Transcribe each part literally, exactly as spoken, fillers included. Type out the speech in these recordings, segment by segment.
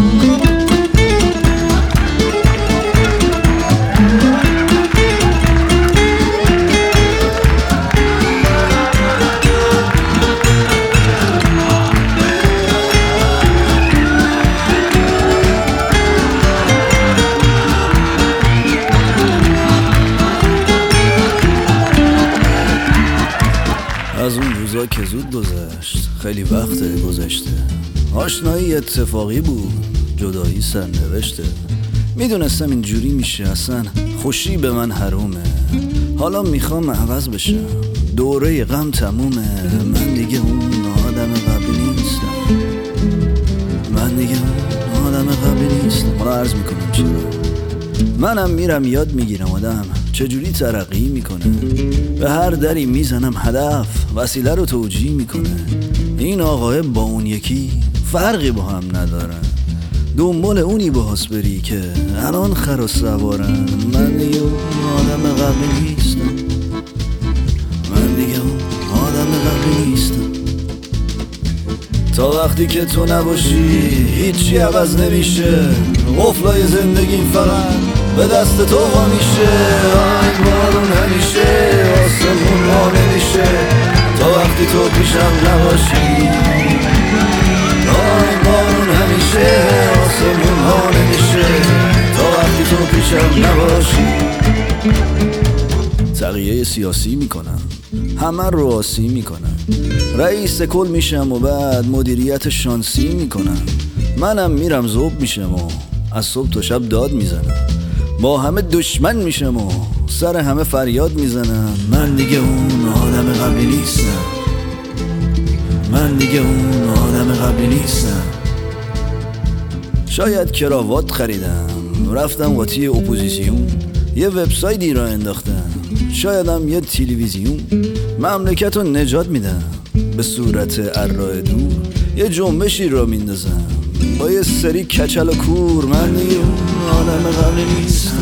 از اون روزا که زود گذشت، خیلی وقت گذشته. آشنایی اتفاقی بود، جدایی سرنوشته. میدونستم اینجوری میشه، اصلا خوشی به من حرومه. حالا میخوام عوض بشم، دوره غم تمومه. من دیگه اون آدم قبلی نیستم، من دیگه اون آدم قبلی نیستم. حالا عرض میکنم چرا. منم میرم یاد میگیرم آدم چجوری ترقی میکنه. به هر دری میزنم هدف وسیله رو توجیه میکنه. این آقای با اون یکی فرقی با هم ندارن، دنبال اونی باز بری که الان خر و سوارن. من دیگه اون آدم قبلی نیستم، من دیگه اون آدم قبلی نیستم. تا وقتی که تو نباشی هیچی عوض نمیشه. قفلای زندگیم فقط به دست تو وا میشه. آی بارون همیشه آسمون وا نمیشه تا وقتی تو پیشم نباشی. آی بارون همیشه آسمون وا نمیشه تا وقتی تو پیشم نباشی. تغییه سیاسی میکنم، همه رو آسی میکنم. رئیس کل میشم و بعد مدیریت شانسی میکنم. منم میرم ذوب میشم و از صبح تا شب داد میزنم. با همه دشمن میشم و سر همه فریاد میزنم. من دیگه اون آدم قبلی نیستم، من دیگه اون آدم قبلی نیستم. شاید کراوات خریدم، رفتم قاطی اپوزیسیون، یه وبسایتی را انداختم. شایدم یه تلویزیون مملکت رو نجات میدم. به صورت ارائه دور یه جنبشی را میندازم با یه سری کچل و کور. من دیگه اون آدم قبلی نیستم،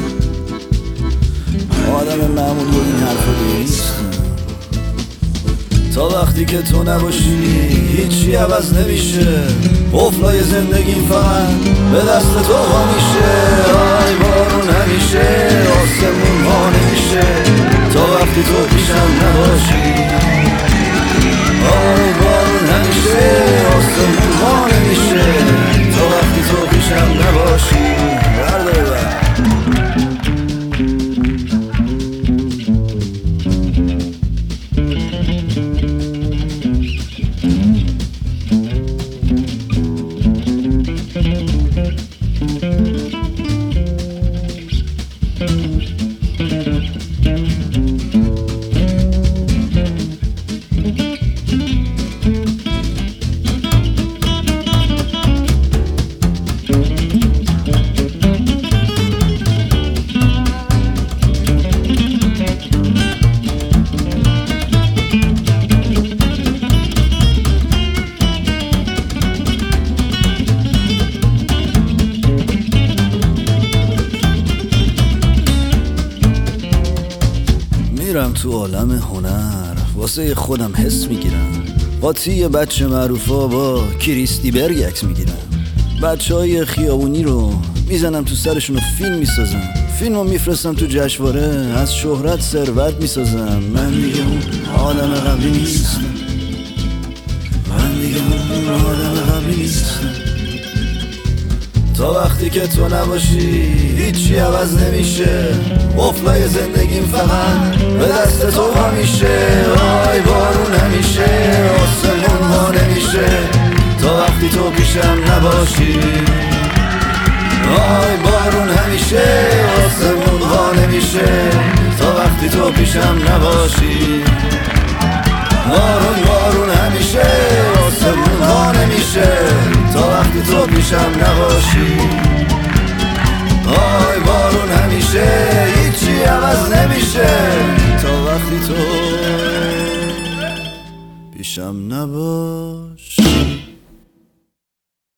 آدم معمول و این حرفا دیگه نیستم. تا وقتی که تو نباشی هیچی عوض نمیشه. قفلای زندگیم فقط به دست تو وا میشه. آی بارون همیشه آسمون وا نمیشه تا وقتی تو پیشم نباشی. آی بارون همیشه آسمون وا نمیشه تا وقتی تو پیشم نباشی. برداره بر میرم تو عالم هنر، واسه خودم حس میگیرم. قاطی بچه معروفا با کریستی برگ عکس میگیرم. بچه های خیابونی رو میزنم تو سرشون و فیلم میسازم. فیلم رو میفرستم تو جشنواره، از شهرت ثروت میسازم. من دیگه اون آدم قبلی نیستم، من دیگه اون آدم قبلی نیستم. تا وقتی که تو نباشی هیچی عوض نمیشه. قفلای زندگیم فقط به دست تو وا میشه. آی بارون همیشه آسمون وا نمیشه تا وقتی تو پیشم نباشی. آی بارون همیشه آسمون وا نمیشه تا وقتی تو پیشم نباشی. بارون بارون همیشه آسمون وا نمیشه تا وقتی تو پیشم نباشی. آی بارون همیشه هیچی عوض نمیشه تا وقتی تو پیشم نباشی.